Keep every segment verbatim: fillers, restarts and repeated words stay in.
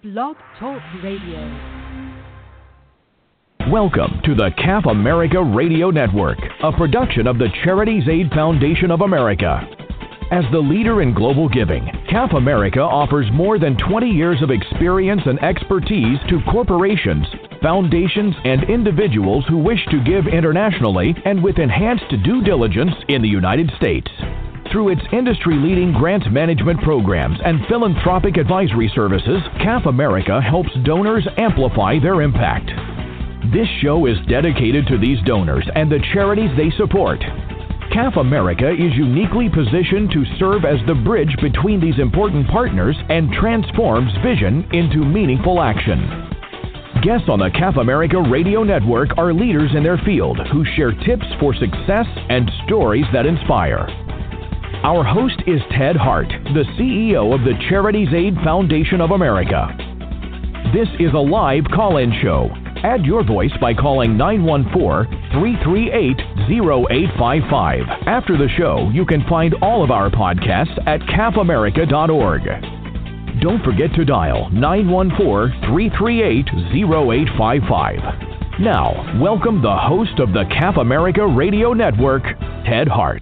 Blog Talk Radio. Welcome to the C A F America Radio Network, a production of the Charities Aid Foundation of America. As the leader in global giving, C A F America offers more than twenty years of experience and expertise to corporations, foundations, and individuals who wish to give internationally and with enhanced due diligence in the United States. Through its industry-leading grant management programs and philanthropic advisory services, C A F America helps donors amplify their impact. This show is dedicated to these donors and the charities they support. C A F America is uniquely positioned to serve as the bridge between these important partners and transforms vision into meaningful action. Guests on the C A F America Radio Network are leaders in their field who share tips for success and stories that inspire. Our host is Ted Hart, the C E O of the Charities Aid Foundation of America. This is a live call-in show. Add your voice by calling nine one four, three three eight, zero eight five five. After the show, you can find all of our podcasts at C A F America dot org. Don't forget to dial nine one four, three three eight, zero eight five five. Now, welcome the host of the C A F America Radio Network, Ted Hart.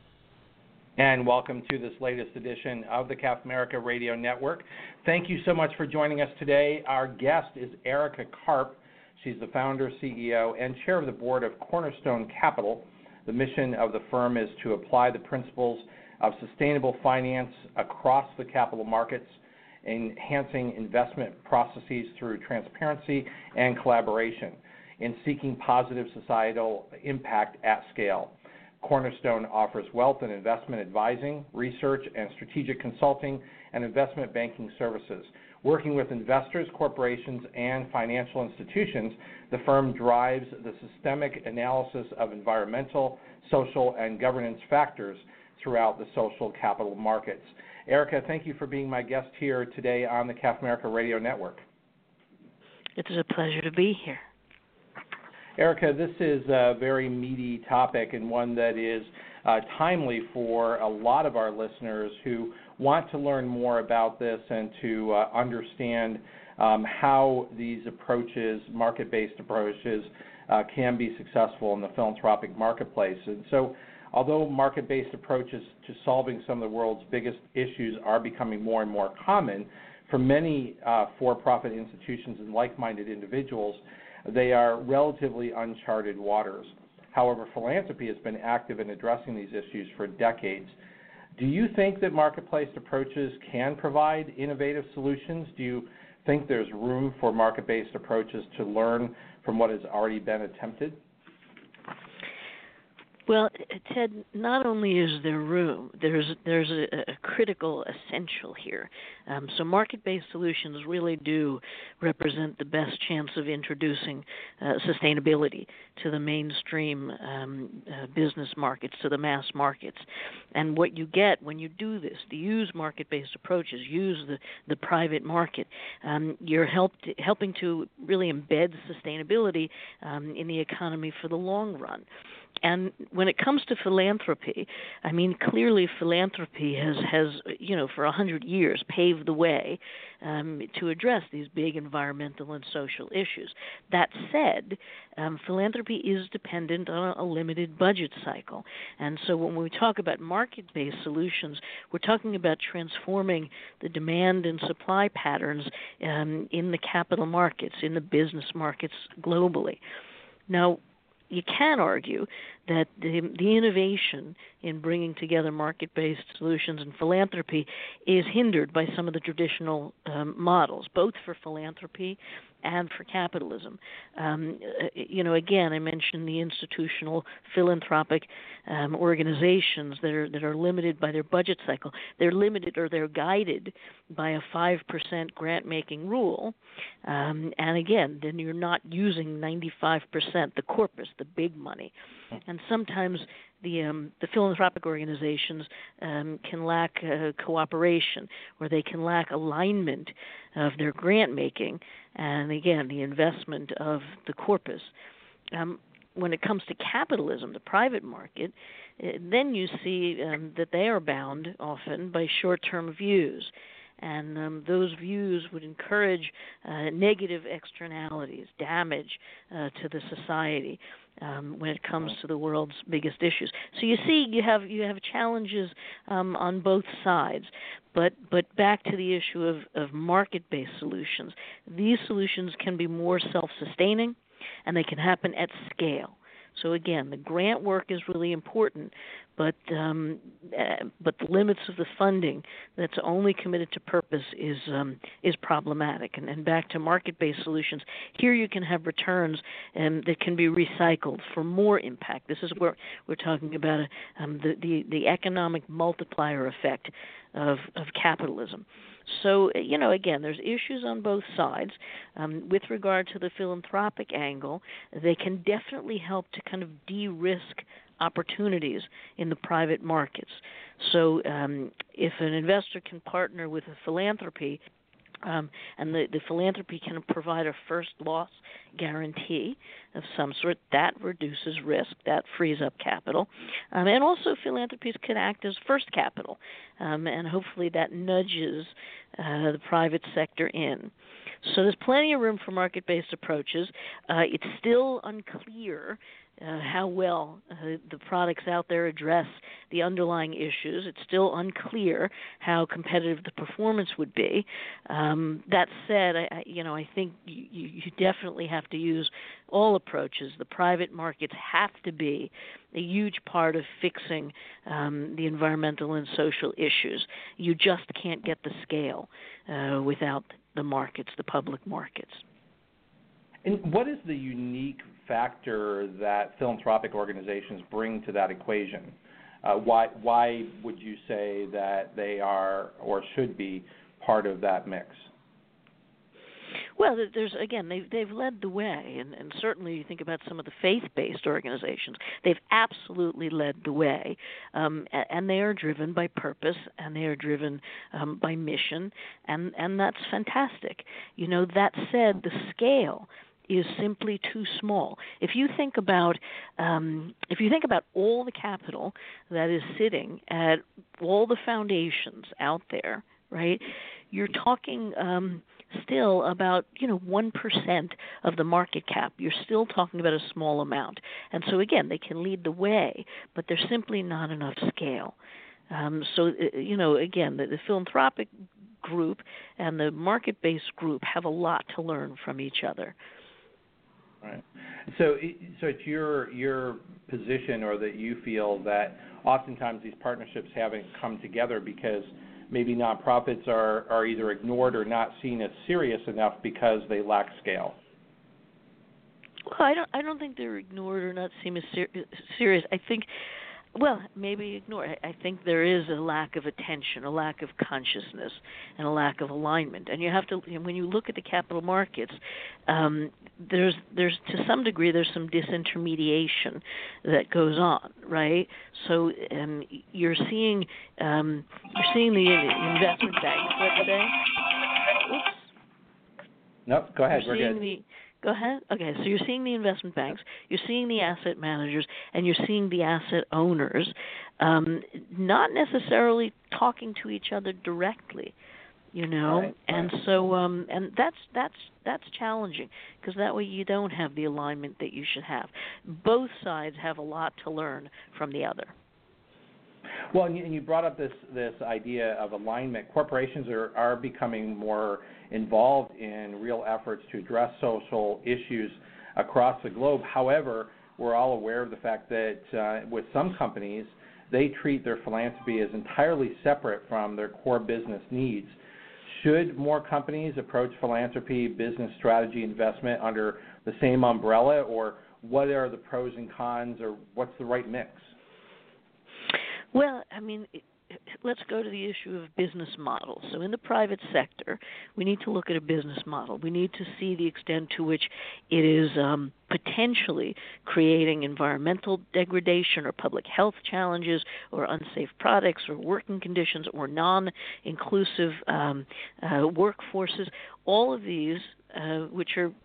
And welcome to this latest edition of the C A F America Radio Network. Thank you so much for joining us today. Our guest is Erica Karp. She's the founder, C E O, and chair of the board of Cornerstone Capital. The mission of the firm is to apply the principles of sustainable finance across the capital markets, enhancing investment processes through transparency and collaboration, in seeking positive societal impact at scale. Cornerstone offers wealth and investment advising, research and strategic consulting, and investment banking services. Working with investors, corporations, and financial institutions, the firm drives the systemic analysis of environmental, social, and governance factors throughout the social capital markets. Erica, thank you for being my guest here today on the C A F America Radio Network. It's a pleasure to be here. Erica, this is a very meaty topic and one that is uh, timely for a lot of our listeners who want to learn more about this and to uh, understand um, how these approaches, market-based approaches, uh, can be successful in the philanthropic marketplace. And so, although market-based approaches to solving some of the world's biggest issues are becoming more and more common, for many uh, for-profit institutions and like-minded individuals, they are relatively uncharted waters. However, philanthropy has been active in addressing these issues for decades. Do you think that marketplace approaches can provide innovative solutions? Do you think there's room for market-based approaches to learn from what has already been attempted? Well, Ted, not only is there room, there's there's a, a critical essential here. Um, so market-based solutions really do represent the best chance of introducing uh, sustainability to the mainstream um, uh, business markets, to the mass markets. And what you get when you do this, to use market-based approaches, use the, the private market, um, you're helped, helping to really embed sustainability um, in the economy for the long run. And when it comes to philanthropy, I mean, clearly philanthropy has, has you know, for a hundred years paved the way um, to address these big environmental and social issues. That said, um, philanthropy is dependent on a, a limited budget cycle. And so when we talk about market-based solutions, we're talking about transforming the demand and supply patterns um, in the capital markets, in the business markets globally. Now, you can argue that the, the innovation in bringing together market-based solutions and philanthropy is hindered by some of the traditional um, models, both for philanthropy and for capitalism. Um, you know, again, I mentioned the institutional philanthropic um, organizations that are that are limited by their budget cycle. They're limited or they're guided by a five percent grant-making rule. Um, and again, then you're not using ninety-five percent, the corpus, the big money. And sometimes the um, the philanthropic organizations um, can lack uh, cooperation, or they can lack alignment of their grant making, and again, the investment of the corpus. Um, when it comes to capitalism, the private market, uh, then you see um, that they are bound often by short-term views. and um, those views would encourage uh, negative externalities, damage uh, to the society um, when it comes to the world's biggest issues. So you see, you have you have challenges um, on both sides. But but back to the issue of, of market-based solutions. These solutions can be more self-sustaining, and they can happen at scale. So again, the grant work is really important, but um, uh, but the limits of the funding that's only committed to purpose is um, is problematic. And, and back to market-based solutions, here you can have returns um, that can be recycled for more impact. This is where we're talking about uh, um, the, the the economic multiplier effect of of capitalism. So, you know, again, there's issues on both sides. Um, with regard to the philanthropic angle, they can definitely help to kind of de-risk opportunities in the private markets. So um, if an investor can partner with a philanthropy, Um, and the, the philanthropy can provide a first loss guarantee of some sort, that reduces risk, that frees up capital. Um, and also philanthropies can act as first capital, um, and hopefully that nudges uh, the private sector in. So there's plenty of room for market-based approaches. Uh, it's still unclear Uh, how well uh, the products out there address the underlying issues. It's still unclear how competitive the performance would be. Um, that said, I, I, you know, I think you, you definitely have to use all approaches. The private markets have to be a huge part of fixing um, the environmental and social issues. You just can't get the scale uh, without the markets, the public markets. And what is the unique factor that philanthropic organizations bring to that equation? Uh, why why would you say that they are or should be part of that mix? Well, there's again, they've they've led the way, and, and certainly you think about some of the faith-based organizations. They've absolutely led the way, um, and they are driven by purpose, and they are driven um, by mission, and and that's fantastic. You know, that said, the scale is simply too small. If you think about um, if you think about all the capital that is sitting at all the foundations out there, right? You're talking um, still about you know one percent of the market cap. You're still talking about a small amount, and so again, they can lead the way, but there's simply not enough scale. Um, so you know, again, the, the philanthropic group and the market-based group have a lot to learn from each other. Right. So, so it's your your position, or that you feel that oftentimes these partnerships haven't come together because maybe nonprofits are, are either ignored or not seen as serious enough because they lack scale. Well, I don't I don't think they're ignored or not seen as ser- serious. I think. Well, maybe ignore. I think there is a lack of attention, a lack of consciousness, and a lack of alignment. And you have to, when you look at the capital markets, um, there's, there's to some degree, there's some disintermediation that goes on, right? So um, you're seeing, um, you're seeing the investment banks, let's say. Oops. Nope. Go ahead. You're We're good. The, Go ahead. Okay, so you're seeing the investment banks, you're seeing the asset managers, and you're seeing the asset owners um, not necessarily talking to each other directly, you know, right, and right. so um, and that's that's that's challenging because that way you don't have the alignment that you should have. Both sides have a lot to learn from the other. Well, and you, and you brought up this this idea of alignment. Corporations are, are becoming more involved in real efforts to address social issues across the globe. However, we're all aware of the fact that uh, with some companies, they treat their philanthropy as entirely separate from their core business needs. Should more companies approach philanthropy, business strategy, investment under the same umbrella, or what are the pros and cons, or what's the right mix? Well, I mean, let's go to the issue of business models. So in the private sector, we need to look at a business model. We need to see the extent to which it is um, potentially creating environmental degradation or public health challenges or unsafe products or working conditions or non-inclusive um, uh, workforces. All of these, uh, which are, you know,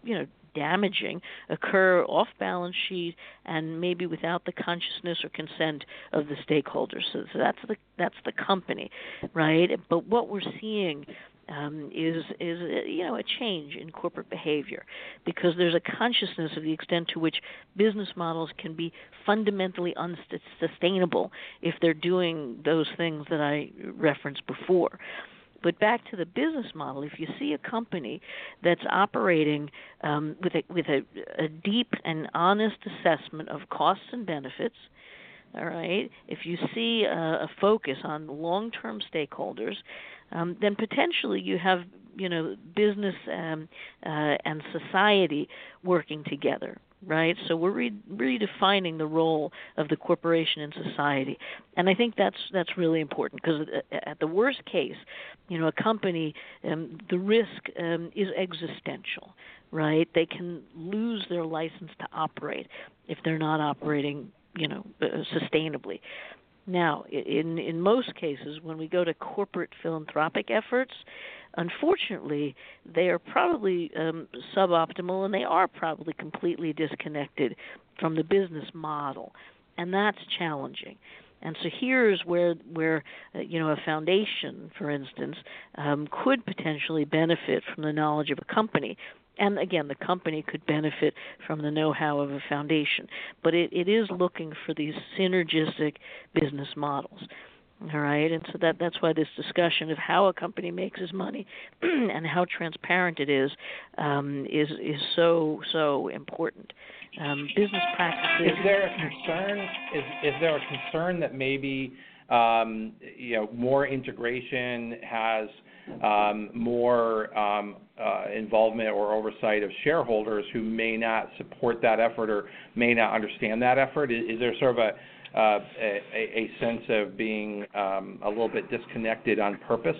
damaging occur off balance sheet and maybe without the consciousness or consent of the stakeholders. So, so that's the that's the company, right? But what we're seeing Um, is is you know a change in corporate behavior, because there's a consciousness of the extent to which business models can be fundamentally unsustainable if they're doing those things that I referenced before. But back to the business model, if you see a company that's operating um, with a with a, a deep and honest assessment of costs and benefits, all right, if you see a, a focus on long-term stakeholders, um, then potentially you have, you know, business um, uh, and society working together, right? So we're re- redefining the role of the corporation in society, and I think that's that's really important, because at the worst case, you know, a company, um, the risk um, is existential, right? They can lose their license to operate if they're not operating, you know, uh, sustainably. Now, in in most cases, when we go to corporate philanthropic efforts, unfortunately, they are probably um, suboptimal, and they are probably completely disconnected from the business model, and that's challenging. And so here's where, where uh, you know, a foundation, for instance, um, could potentially benefit from the knowledge of a company. And again, the company could benefit from the know-how of a foundation. But it, it is looking for these synergistic business models. All right, and so that that's why this discussion of how a company makes its money and how transparent it is um, is is so so important. Um, business practices. Is there a concern? Is is there a concern that maybe um, you know more integration has um, more um, uh, involvement or oversight of shareholders who may not support that effort or may not understand that effort? Is, is there sort of a Uh, a, a sense of being um, a little bit disconnected on purpose?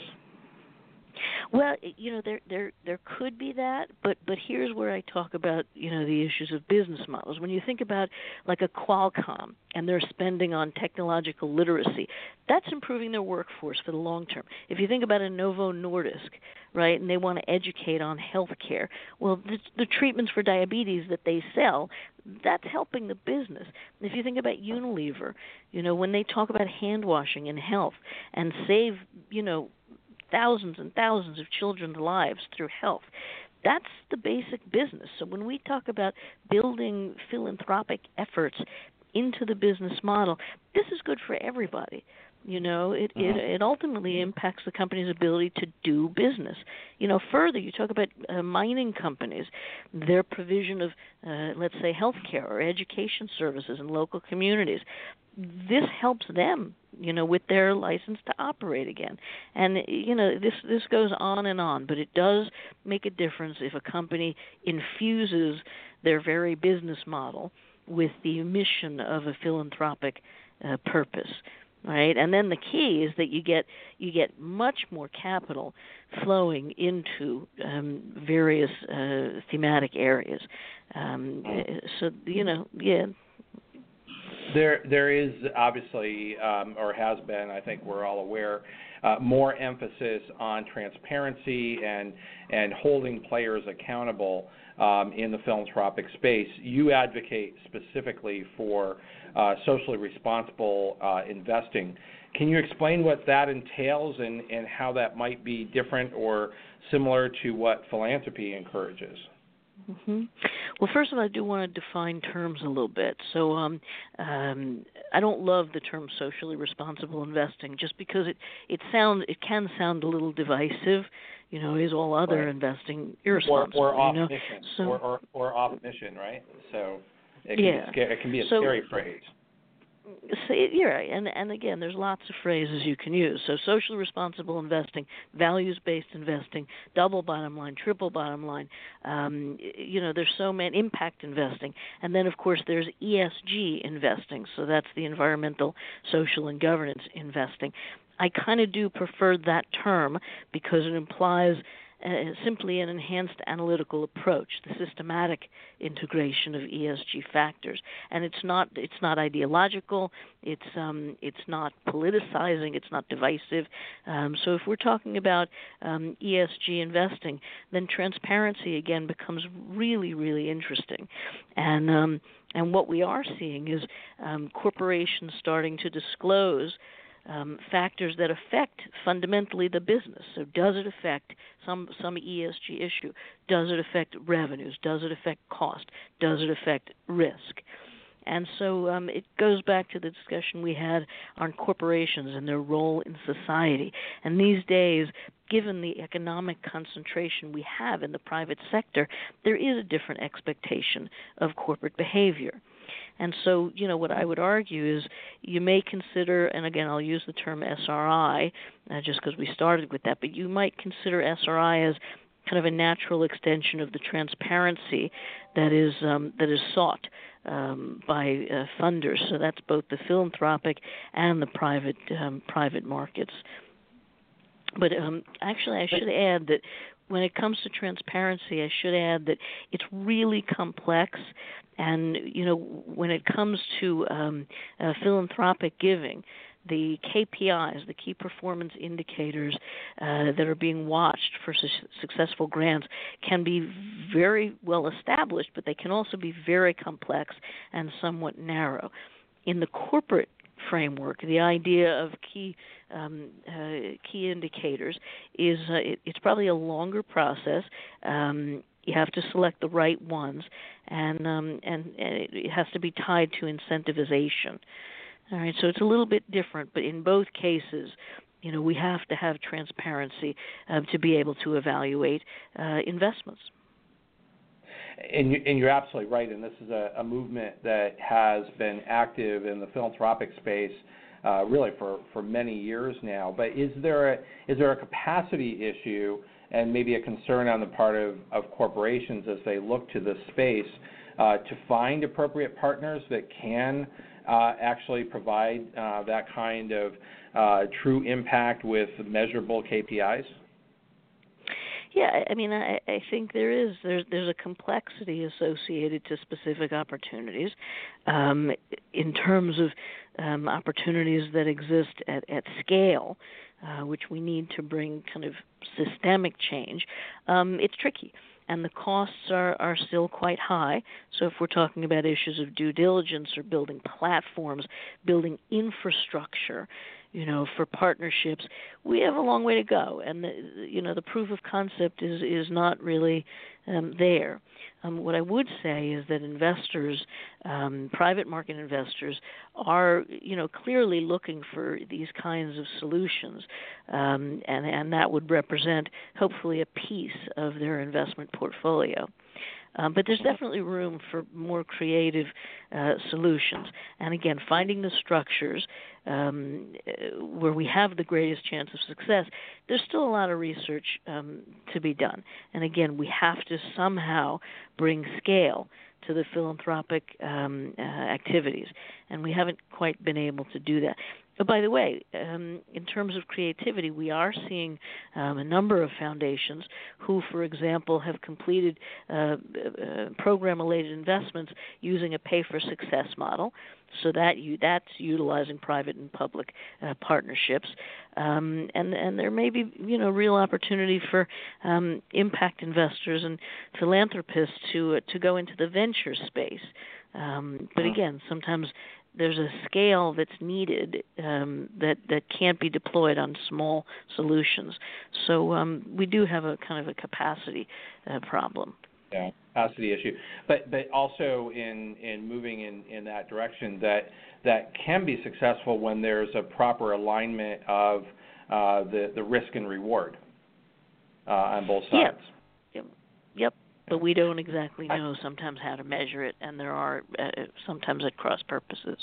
Well, you know, there there there could be that, but but here's where I talk about, you know, the issues of business models. When you think about like a Qualcomm and their spending on technological literacy, that's improving their workforce for the long term. If you think about a Novo Nordisk, right, and they want to educate on health care, well, the, the treatments for diabetes that they sell, that's helping the business. If you think about Unilever, you know, when they talk about hand washing and health and save, you know, thousands and thousands of children's lives through health, that's the basic business. So when we talk about building philanthropic efforts into the business model, this is good for everybody. You know, it, it it ultimately impacts the company's ability to do business. You know, further, you talk about uh, mining companies, their provision of, uh, let's say, healthcare or education services in local communities. This helps them, you know, with their license to operate again. And, you know, this, this goes on and on, but it does make a difference if a company infuses their very business model with the mission of a philanthropic uh, purpose. Right, and then the key is that you get you get much more capital flowing into um, various uh, thematic areas. Um, so you know, yeah. There, there is obviously, um, or has been, I think we're all aware, uh, more emphasis on transparency and and holding players accountable um, in the philanthropic space. You advocate specifically for uh, socially responsible uh, investing. Can you explain what that entails and, and how that might be different or similar to what philanthropy encourages? Mm-hmm. Well, first of all, I do want to define terms a little bit. So um, um, I don't love the term socially responsible investing just because it, it sound it can sound a little divisive. You know, is all other right. investing irresponsible? Or, or off you know? mission, so, or, or, or off mission, right? So it can, yeah. be, scary, it can be a so, scary phrase. So you're right, and and again, there's lots of phrases you can use. So socially responsible investing, values-based investing, double bottom line, triple bottom line. Um, you know, there's so many impact investing, and then of course there's E S G investing. So that's the environmental, social, and governance investing. I kind of do prefer that term because it implies uh, simply an enhanced analytical approach, the systematic integration of E S G factors. And it's not it's not ideological, it's um, it's not politicizing, it's not divisive. Um, so if we're talking about um, E S G investing, then transparency again becomes really, really interesting. And um, and what we are seeing is um, corporations starting to disclose Um, factors that affect fundamentally the business. So does it affect some some E S G issue? Does it affect revenues? Does it affect cost? Does it affect risk? And so um, it goes back to the discussion we had on corporations and their role in society. And these days, given the economic concentration we have in the private sector, there is a different expectation of corporate behavior. And so, you know, what I would argue is you may consider, and again, I'll use the term S R I uh, just because we started with that, but you might consider S R I as kind of a natural extension of the transparency that is um, that is sought um, by uh, funders. So that's both the philanthropic and the private um, private markets. But um, actually, I should add that when it comes to transparency, I should add that it's really complex. And, you know, when it comes to um, uh, philanthropic giving, the K P Is, the key performance indicators uh, that are being watched for su- successful grants can be very well established, but they can also be very complex and somewhat narrow. In the corporate framework, the idea of key um, uh, key indicators is uh, it, it's probably a longer process. Um, you have to select the right ones, and, um, and and it has to be tied to incentivization. All right, so it's a little bit different, but in both cases, you know, we have to have transparency uh, to be able to evaluate uh, investments. And, you, and you're absolutely right, and this is a, a movement that has been active in the philanthropic space uh, really for, for many years now. But is there a, is there a capacity issue and maybe a concern on the part of, of corporations as they look to this space uh, to find appropriate partners that can uh, actually provide uh, that kind of uh, true impact with measurable K P Is? Yeah, I mean, I, I think there is. There's there's a complexity associated to specific opportunities um, in terms of um, opportunities that exist at, at scale, uh, which we need to bring kind of systemic change. Um, it's tricky, and the costs are, are still quite high. So if we're talking about issues of due diligence or building platforms, building infrastructure, you know, for partnerships, we have a long way to go, and the, you know, the proof of concept is is not really um, there. Um, what I would say is that investors, um, private market investors, are you know clearly looking for these kinds of solutions, um, and and that would represent hopefully a piece of their investment portfolio. Um, but there's definitely room for more creative uh, solutions. And again, finding the structures um, where we have the greatest chance of success, there's still a lot of research um, to be done. And again, we have to somehow bring scale to the philanthropic um, uh, activities. And we haven't quite been able to do that. But by the way, um, in terms of creativity, we are seeing um, a number of foundations who, for example, have completed uh, uh, program-related investments using a pay-for-success model. So that you, that's utilizing private and public uh, partnerships, um, and and there may be you know real opportunity for um, impact investors and philanthropists to uh, to go into the venture space. Um, but again, sometimes there's a scale that's needed um, that that can't be deployed on small solutions. So um, we do have a kind of a capacity uh, problem. Yeah, capacity issue, but but also in, in moving in, in that direction that that can be successful when there's a proper alignment of uh, the the risk and reward uh, on both sides. Yep. Yep. But we don't exactly know sometimes how to measure it, and there are uh, sometimes at cross purposes.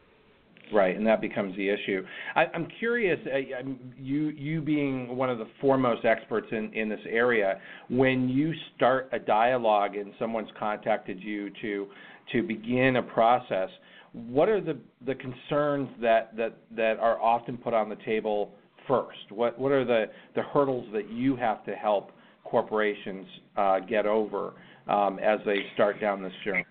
Right, and that becomes the issue. I, I'm curious, I, I'm, you you being one of the foremost experts in, in this area, when you start a dialogue and someone's contacted you to to begin a process, what are the, the concerns that, that, that are often put on the table first? What what are the, the hurdles that you have to help corporations uh, get over um, as they start down this journey?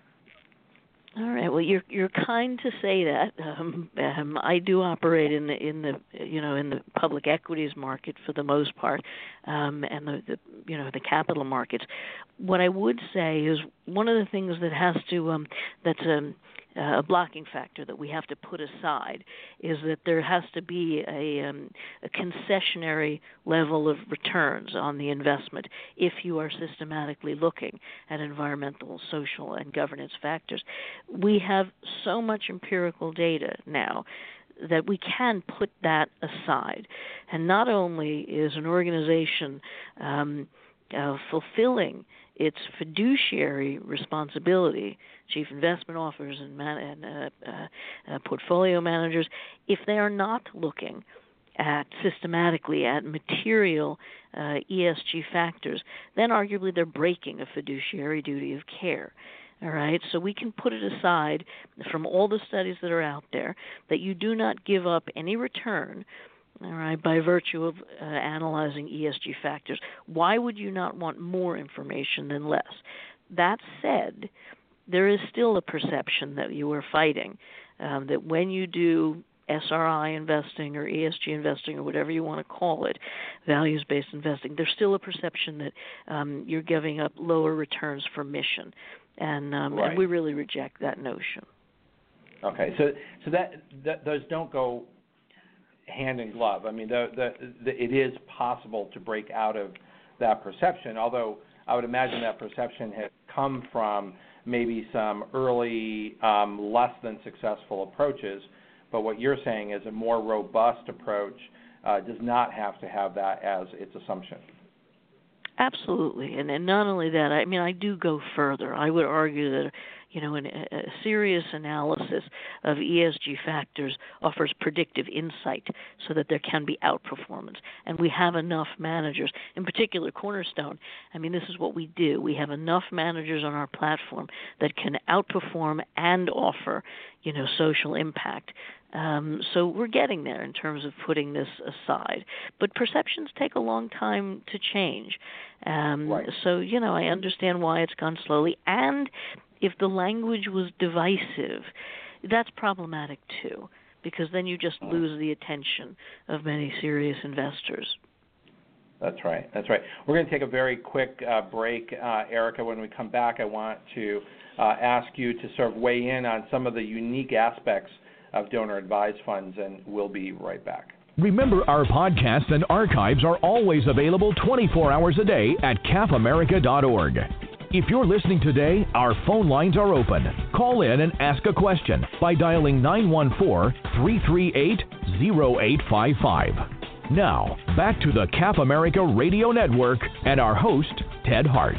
All right. Well, you're you're kind to say that. Um, um, I do operate in the in the you know in the public equities market for the most part, um, and the, the you know the capital markets. What I would say is one of the things that has to um, that's um, a blocking factor that we have to put aside is that there has to be a, um, a concessionary level of returns on the investment if you are systematically looking at environmental, social, and governance factors. We have so much empirical data now that we can put that aside. And not only is an organization um, uh, fulfilling its fiduciary responsibility, chief investment officers and, man- and uh, uh, uh, portfolio managers, if they are not looking at systematically at material uh, E S G factors, then arguably they're breaking a fiduciary duty of care. All right, so we can put it aside from all the studies that are out there that you do not give up any return, all right, by virtue of uh, analyzing E S G factors. Why would you not want more information than less? That said, there is still a perception that you are fighting, um, that when you do S R I investing or E S G investing or whatever you want to call it, values-based investing, there's still a perception that um, you're giving up lower returns for mission. And, um, right. and we really reject that notion. Okay, so so that, that those don't go hand in glove. I mean, the, the, the, it is possible to break out of that perception, although I would imagine that perception has come from maybe some early, um, less than successful approaches. But what you're saying is a more robust approach uh, does not have to have that as its assumption. Absolutely, and and not only that, I mean, I do go further. I would argue that, you know, an, a serious analysis of E S G factors offers predictive insight so that there can be outperformance. And we have enough managers, in particular Cornerstone. I mean, this is what we do. We have enough managers on our platform that can outperform and offer, you know, social impact. Um, so we're getting there in terms of putting this aside. But perceptions take a long time to change. Um, right. So, you know, I understand why it's gone slowly. And if the language was divisive, that's problematic too, because then you just lose the attention of many serious investors. That's right. That's right. We're going to take a very quick uh, break, uh, Erica. When we come back, I want to uh, ask you to sort of weigh in on some of the unique aspects of donor-advised funds, and we'll be right back. Remember, our podcasts and archives are always available twenty-four hours a day at C A F America dot org. If you're listening today, our phone lines are open. Call in and ask a question by dialing nine one four, three three eight, zero eight five five. Now, back to the C A F America Radio Network and our host, Ted Hart.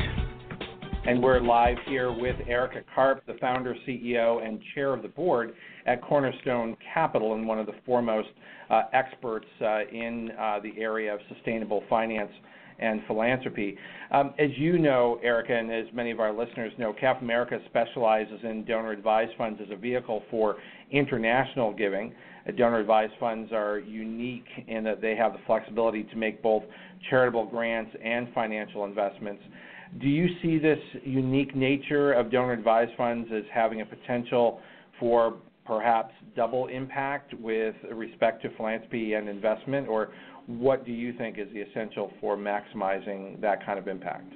And we're live here with Erica Karp, the founder, C E O, and chair of the board at Cornerstone Capital, and one of the foremost uh, experts uh, in uh, the area of sustainable finance and philanthropy. Um, as you know, Erica, and as many of our listeners know, C A F America specializes in donor-advised funds as a vehicle for international giving. Uh, donor-advised funds are unique in that they have the flexibility to make both charitable grants and financial investments. Do you see this unique nature of donor-advised funds as having a potential for perhaps double impact with respect to philanthropy and investment, or what do you think is the essential for maximizing that kind of impact?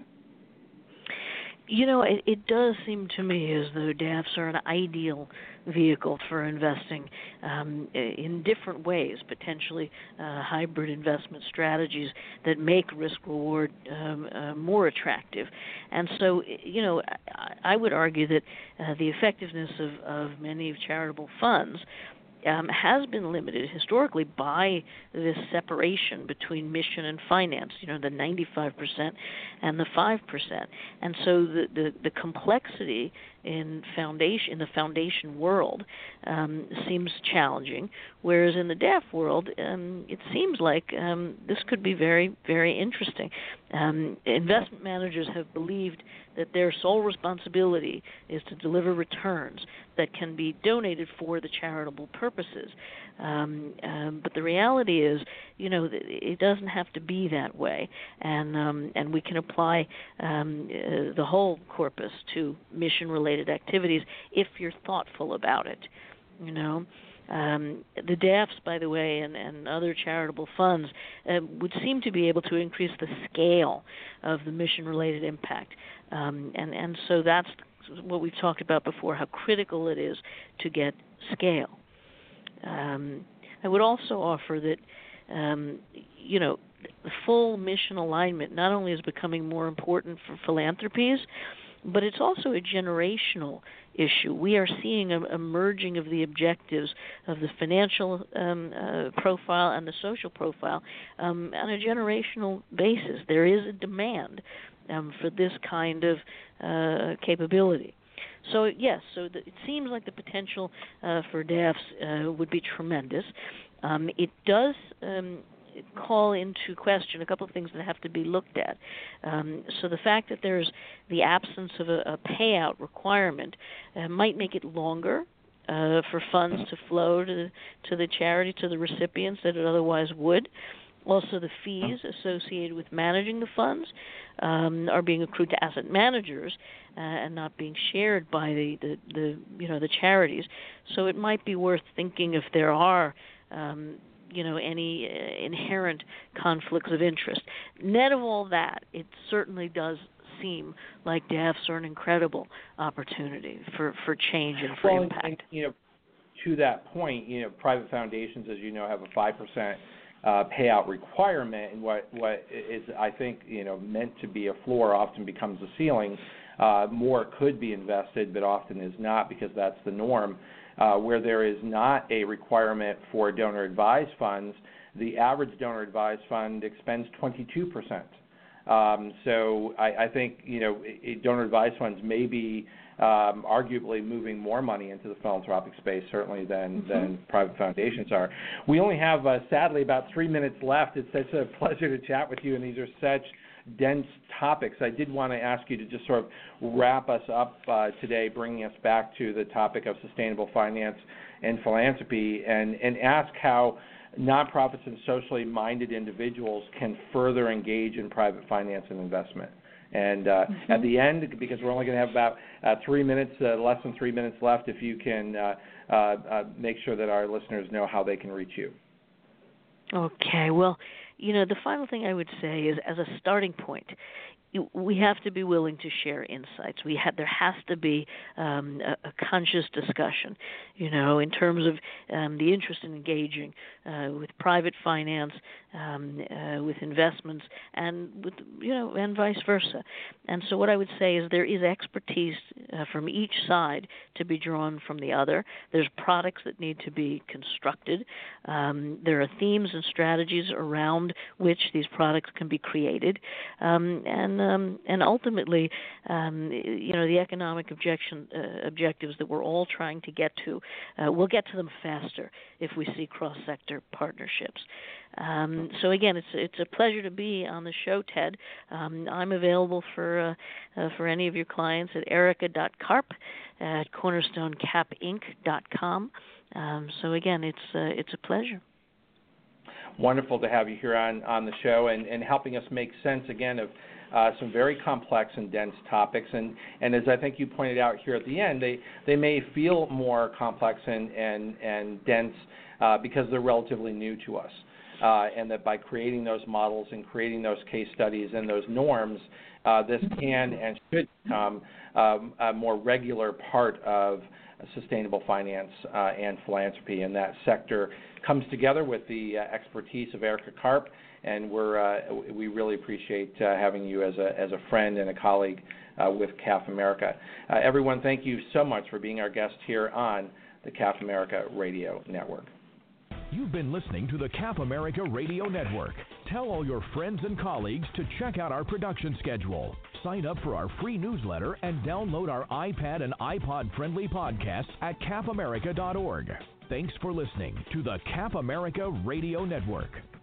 You know, it, it does seem to me as though D A Fs are an ideal vehicle for investing um, in different ways, potentially uh, hybrid investment strategies that make risk-reward um, uh, more attractive. And so, you know, I, I would argue that uh, the effectiveness of, of many charitable funds Um, has been limited historically by this separation between mission and finance, you know, the ninety-five percent and the five percent. And so the, the, the complexity in foundation in the foundation world um, seems challenging, whereas in the D A F world, um, it seems like um, this could be very, very interesting. Um, investment managers have believed that their sole responsibility is to deliver returns that can be donated for the charitable purpose. purposes. Um, um, but the reality is, you know, it doesn't have to be that way, and um, and we can apply um, uh, the whole corpus to mission-related activities if you're thoughtful about it. You know, um, the D A Fs, by the way, and, and other charitable funds uh, would seem to be able to increase the scale of the mission-related impact, um, and and so that's what we've talked about before, how critical it is to get scale. Um, I would also offer that, um, you know, the full mission alignment not only is becoming more important for philanthropies, but it's also a generational issue. We are seeing a, a merging of the objectives of the financial um, uh, profile and the social profile um, on a generational basis. There is a demand um, for this kind of uh, capability. So, yes, so the, it seems like the potential uh, for D A Fs uh, would be tremendous. Um, it does um, call into question a couple of things that have to be looked at. Um, so the fact that there's the absence of a, a payout requirement uh, might make it longer uh, for funds to flow to the, to the charity, to the recipients that it otherwise would. Also, the fees associated with managing the funds um, are being accrued to asset managers uh, and not being shared by the, the, the you know the charities. So it might be worth thinking if there are um, you know any uh, inherent conflicts of interest. Net of all that, it certainly does seem like D A Fs are an incredible opportunity for, for change and for well, impact. And, you know, to that point, you know, private foundations, as you know, have a five percent Uh, payout requirement, and what, what is, I think, you know, meant to be a floor often becomes a ceiling. Uh, more could be invested, but often is not, because that's the norm. Uh, where there is not a requirement for donor-advised funds, the average donor-advised fund expends twenty-two percent. Um, so I, I think, you know, it, donor-advised funds may be Um, arguably moving more money into the philanthropic space, certainly, than, mm-hmm. than private foundations are. We only have, uh, sadly, about three minutes left. It's such a pleasure to chat with you, and these are such dense topics. I did want to ask you to just sort of wrap us up uh, today, bringing us back to the topic of sustainable finance and philanthropy, and, and ask how nonprofits and socially minded individuals can further engage in private finance and investment. And uh, mm-hmm. at the end, because we're only going to have about uh, three minutes, uh, less than three minutes left, if you can uh, uh, uh, make sure that our listeners know how they can reach you. Okay. Well, you know, the final thing I would say is, as a starting point, we have to be willing to share insights. We have, there has to be um, a, a conscious discussion, you know, in terms of um, the interest in engaging uh, with private finance, um, uh, with investments, and with, you know, and vice versa. And so what I would say is there is expertise uh, from each side to be drawn from the other. There's products that need to be constructed. Um, there are themes and strategies around which these products can be created, um, and Um, and ultimately, um, you know, the economic objection, uh, objectives that we're all trying to get to, uh, we'll get to them faster if we see cross-sector partnerships. Um, so again, it's it's a pleasure to be on the show, Ted. Um, I'm available for uh, uh, for any of your clients at erica dot karp at cornerstone cap inc dot com. Um, so again, it's uh, it's a pleasure. Wonderful to have you here on, on the show and, and helping us make sense, again, of uh, some very complex and dense topics. And, and as I think you pointed out here at the end, they, they may feel more complex and, and, and dense uh, because they're relatively new to us. Uh, and that by creating those models and creating those case studies and those norms, uh, this can and should become um, a more regular part of sustainable finance uh, and philanthropy. And that sector comes together with the uh, expertise of Erica Karp, and we're uh, we really appreciate uh, having you as a as a friend and a colleague uh, with C A F America. Uh, everyone, thank you so much for being our guest here on the C A F America Radio Network. You've been listening to the C A F America Radio Network. Tell all your friends and colleagues to check out our production schedule. Sign up for our free newsletter and download our iPad and iPod-friendly podcasts at cap america dot org. Thanks for listening to the C A F America Radio Network.